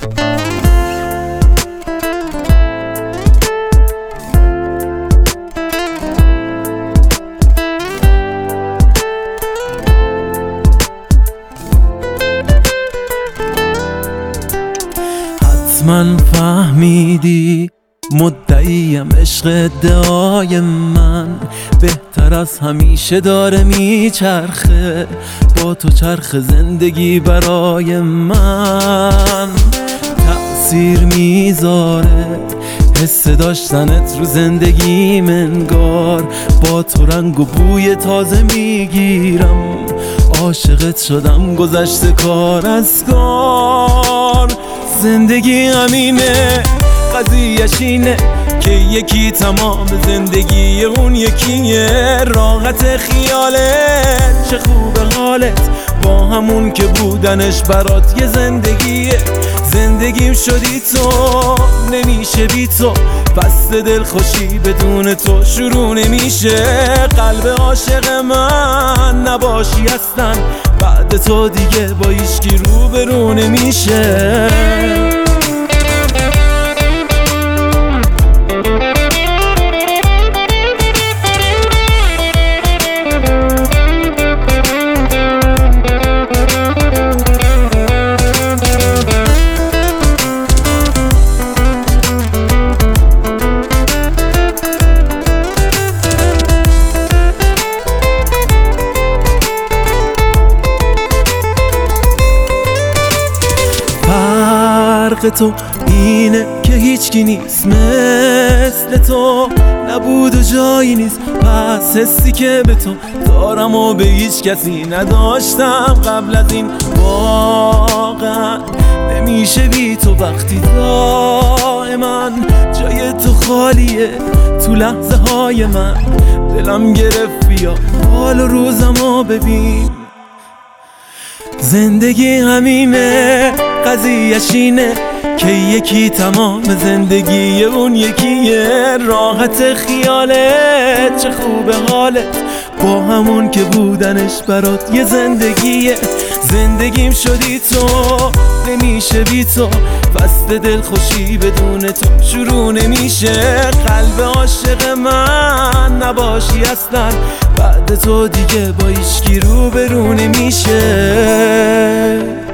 من فهمیدی مدعیم عشق ادعای من بهتر از همیشه داره میچرخه، با تو چرخ زندگی برای من تأثیر میذاره حس داشتنت رو زندگی منگار، با تو رنگ و بوی تازه میگیرم، عاشقت شدم گذشته کار از کار. زندگی همینه قضیه‌ش اینه که یکی تمام زندگی اون یکیه، راحت خیالت چه خوب حالت با همون که بودنش برات یه زندگیه. زندگیم شدی تو نمیشه بی تو، فصل دلخوشی بدون تو شروع نمیشه. قلب عاشق من نباشی اصلا، بعد تو دیگه با هیچکی روبرو نمیشه. فرق تو اینه که هیچکی نیست مثل تو، نبود و جایی نیست، پس حسی که به تو دارم و به هیچ کسی نداشتم قبل از این. واقعا نمیشه بی تو وقتی دائما جای تو خالیه تو لحظه های من. دلم گرفت بیا حال و روزمو ببین. زندگی همینه قضیه‌ش اینه که یکی تمام زندگی اون یکیه، راحت خیالت چه خوب حالت با همون که بودنش برات یه زندگیه. زندگیم شدی تو نمیشه بی تو، فصل دلخوشی بدون تو شروع نمیشه. قلب عاشق من نباشی اصلا، بعد تو دیگه با هیچکی روبرو نمیشه.